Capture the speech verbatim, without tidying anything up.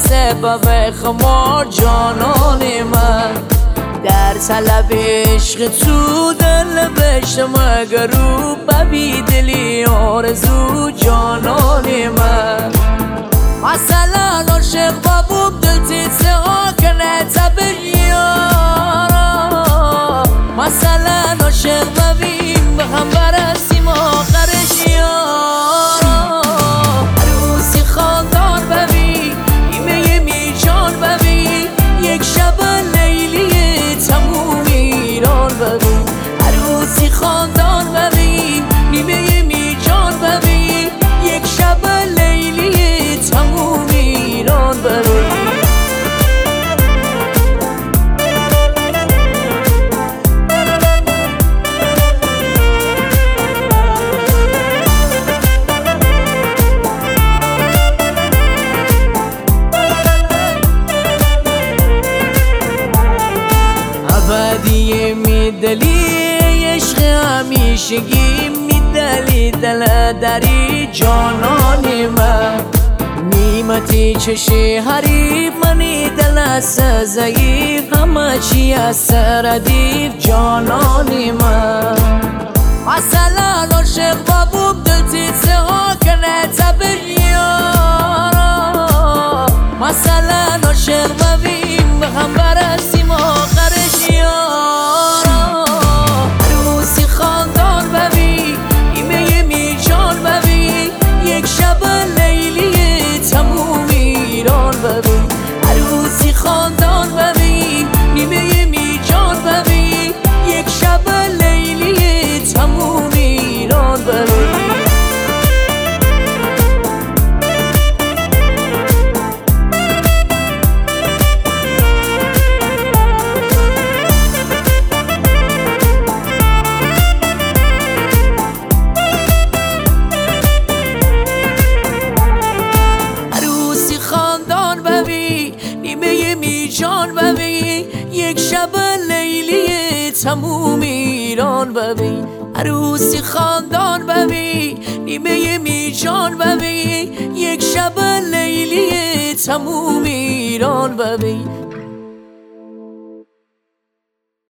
سبب خمار جانان من در طلب عشق تو دل بشتم اگر رو ببی دلی آرزو جانان من مثلا عاشق بابوب دل تیزه ها کنه تبر یارا مثلا عاشق ببیم به هم برسیم آخرش یارا عروسی خاندان ببین ایمه میجان ببین یک شب لیلی تموم ایران ببین عروسی خاندان ببین نیمه میجان ببین یک شب لیلی تموم ایران ببین ابدی میدلی عشق همیشگی میدلی دل دری جانان من نیمتی چشی حریف منی دل ضعیف همه چی از سردیف جانان من مثلا عاشق بابوب دل تیزه ها کنه تبر یارا مثلا عاشق ببین به هم برسیم آخرش یارا عروسی خاندان ببین ایمه میجان ببین یک شب لیلی تموم ایران ببین عروسی خاندان ببین نیمه میجان ببین یک شب لیلی تموم ایران ببین جان ببین یک شب لیلی تموم ایران ببین عروسی خاندان ببین نیمه میجان ببین یک شب لیلی تموم ایران ببین